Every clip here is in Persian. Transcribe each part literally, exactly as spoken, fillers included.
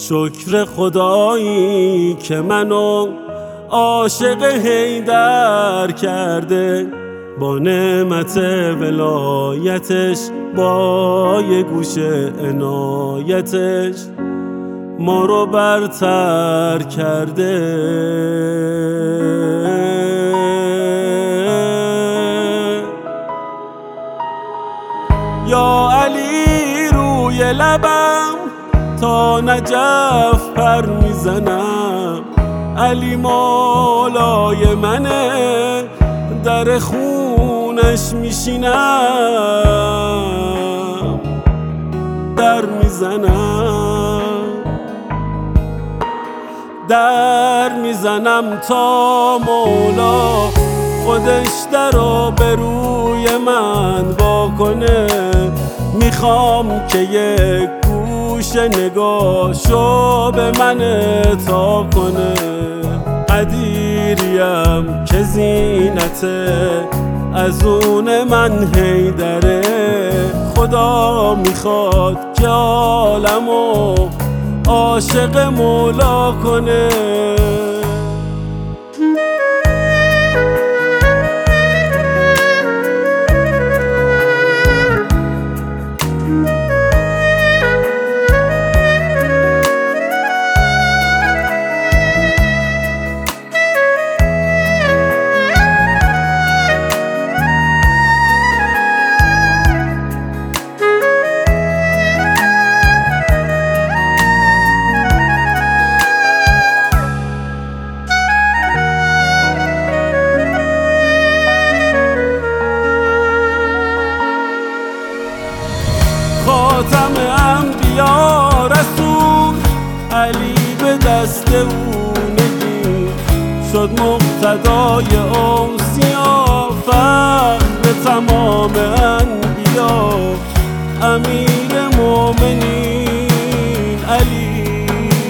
شکر خدایی که منو عاشق حیدر کرده، با نعمت ولایتش، با یه گوشه عنایتش ما رو برتر کرده. یا علی روی لبم تا نجف پر میزنم، علی مولای منه در خونش میشینم، در میزنم در میزنم تا مولا خودش درو به روی من واکنه. میخوام که یک گوش نگاهشو به من عطا کنه. قدیریم که زینته از اون من حیدره، خدا میخواد که عالمو عاشق مولا کنه. خاتم انبیا رسول علی به دست او نگیر، شد مقتدای اوصیا فخر تمام انبیا، امیر مومنین علی.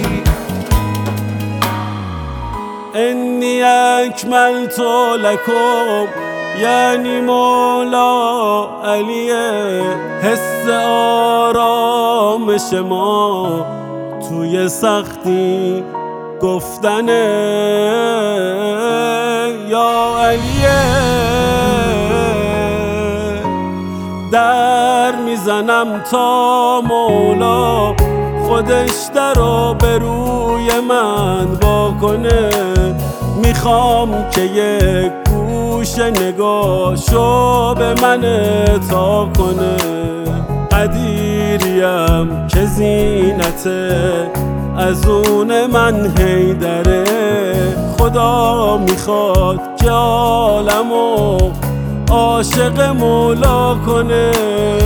انی اکملت لکم یعنی مولا علیه، حس آرامش ما توی سختی گفتنه. یا علیه در میزنم تا مولا خودش درو به روی من واکنه. میخوام که یک گوش نگاهشو به من عطا کنه. قدیریم که زینته از اون من حیدره، خدا میخواد که عالمو عاشق مولا کنه.